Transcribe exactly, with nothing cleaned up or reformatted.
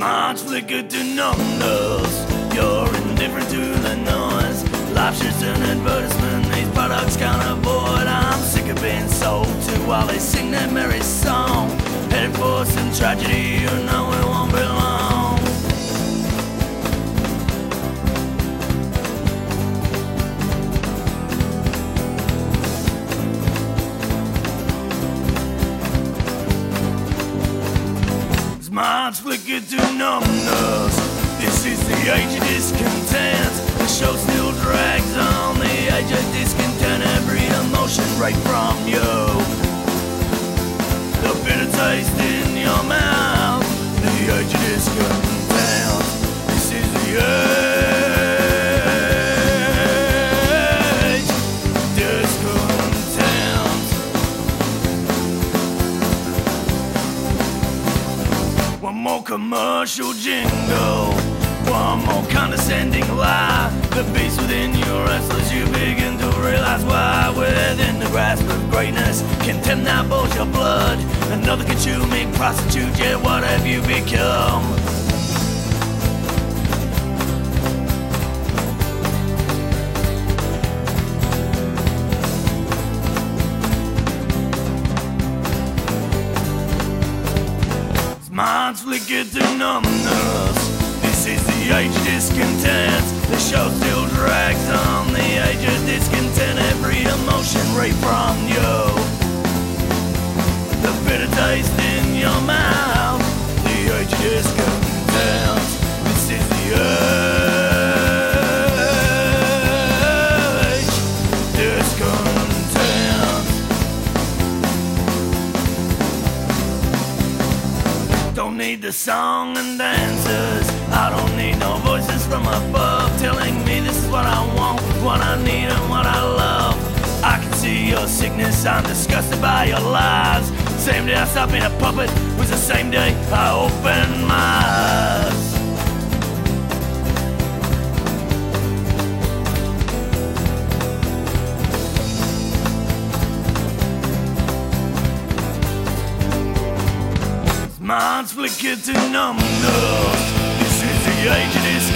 Minds flickered to numbness. You're indifferent to the noise. Life's just an advertisement. These products can't avoid. I'm sick of being sold to while they sing their merry song. Headed for some tragedy, you know it won't be long. Minds flickered to numbness. This is the age of discontent. The show still drags on. The age of discontent. Every emotion right from you. The bitter taste in your mouth. The age of discontent. This is the age of discontent. One more commercial jingle, one more condescending lie. The beast within you restless, you begin to realize why. Within the grasp of greatness, contempt now boils your blood. Another consuming prostitute, yet what have you become? Minds flickered to numbness. This is the age of discontent. The show still drags on. The age of discontent. Every emotion right from you. The bitter taste in your mouth. The age of discontent. This is the age of discontent. Don't need the song and dancers. I don't need no voices from above telling me this is what I want, what I need and what I love. I can see your sickness, I'm disgusted by your lies. Same day I stopped being a puppet was the same day I opened my eyes. Minds flickered to numbness. This is the age of this